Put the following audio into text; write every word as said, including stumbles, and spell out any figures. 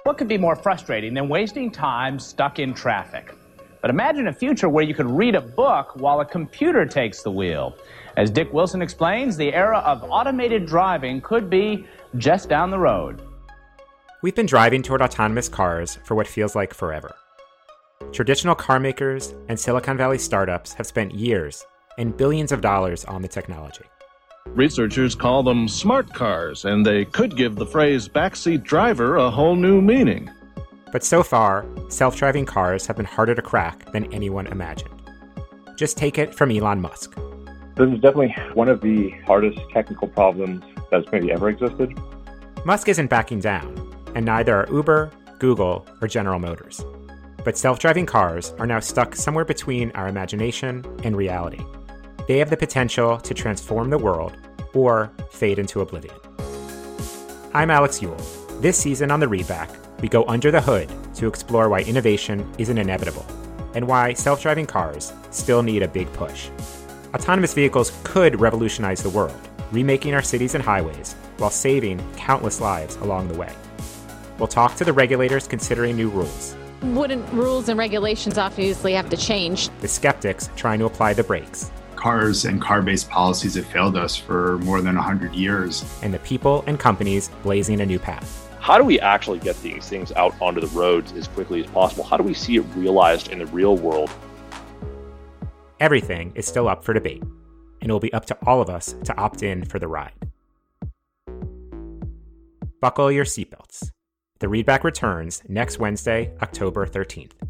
What could be more frustrating than wasting time stuck in traffic? But imagine a future where you could read a book while a computer takes the wheel. As Dick Wilson explains, the era of automated driving could be just down the road. We've been driving toward autonomous cars for what feels like forever. Traditional car makers and Silicon Valley startups have spent years and billions of dollars on the technology. Researchers call them smart cars, and they could give the phrase backseat driver a whole new meaning. But so far, self-driving cars have been harder to crack than anyone imagined. Just take it from Elon Musk. This is definitely one of the hardest technical problems that's maybe ever existed. Musk isn't backing down, and neither are Uber, Google, or General Motors. But self-driving cars are now stuck somewhere between our imagination and reality. They have the potential to transform the world or fade into oblivion. I'm Alex Eule. This season on The Readback, we go under the hood to explore why innovation isn't inevitable and why self-driving cars still need a big push. Autonomous vehicles could revolutionize the world, remaking our cities and highways while saving countless lives along the way. We'll talk to the regulators considering new rules. Wouldn't rules and regulations obviously have to change? The skeptics trying to apply the brakes. Cars and car-based policies have failed us for more than one hundred years. And the people and companies blazing a new path. How do we actually get these things out onto the roads as quickly as possible? How do we see it realized in the real world? Everything is still up for debate, and it will be up to all of us to opt in for the ride. Buckle your seatbelts. The Readback returns next Wednesday, October thirteenth.